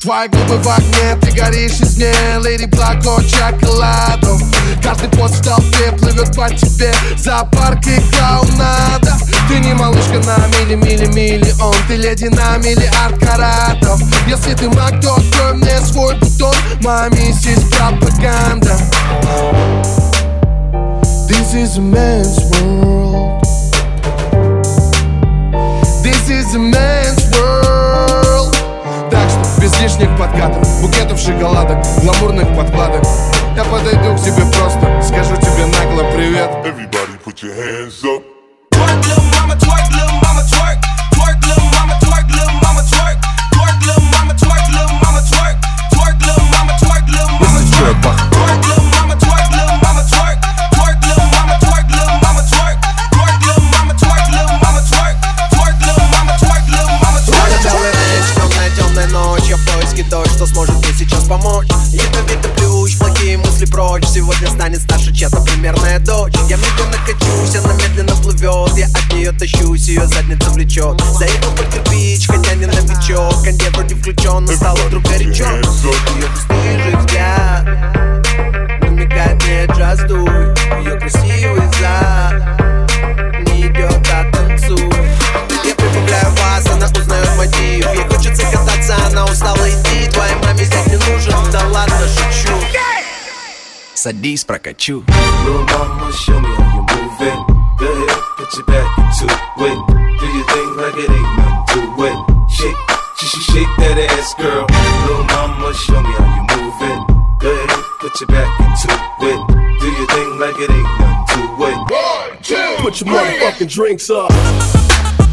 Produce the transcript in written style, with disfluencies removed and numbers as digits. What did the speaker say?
Твои губы в огне, ты горишь из ней. Леди Блак от шоколадов. Каждый пост в толпе плывет по тебе. Зоопарк и клоунада. Ты не малышка на миллион. Ты леди на миллиард каратов. Если ты маг, то открой мне свой бутон. Моя миссия пропаганда. This is a man's world. This is a man's world. Так что без лишних подкатов, букетов шоколадок, гламурных подкладок. Я подойду к тебе просто, скажу тебе нагло привет. Everybody put your hands up. Twerk, little mama, twerk, little mama, twerk. Twerk, little mama, twerk, little mama, twerk. Twerk, little mama, twerk, little mama, twerk. Twerk, little mama, twerk, little mama, twerk. Twerk, little mama, twerk, little mama, twerk. Twerk, little mama, twerk, little mama, twerk. Twerk, little mama, twerk, little mama, twerk. Twerk, little mama, twerk, little mama, twerk. Белый рейс, темная ночь. Я в поиске той, что сможет мне сейчас помочь. Ядовитый плющ, плохие мысли прочь. Сегодня станет старше чья-то примерная дочь. Я медленно качусь, она медленно плывет. Я от нее тащусь, ее задница влечет. Заехал под кирпич, хотя не новичок. Кондей вроде включен, но стало вдруг горячо. Ее пустые же взгляд намекает мне just do it. Ее красивый зад не идет, а танцуй. Я прибавляю вас, она узнает мотив. Ей хочется кататься, она устала идти. Твоей маме здесь не нужен, да ладно, шучу. Садись, прокачу. Little mama, show me how you move it. Go ahead, put your back into it. Do your thing like it ain't nothing to it. Shake that ass, girl. Little mama, show me how you move it. Go ahead, put your back into it. Do your thing like it ain't nothing to it. 1, 2, Put your motherfucking drinks up.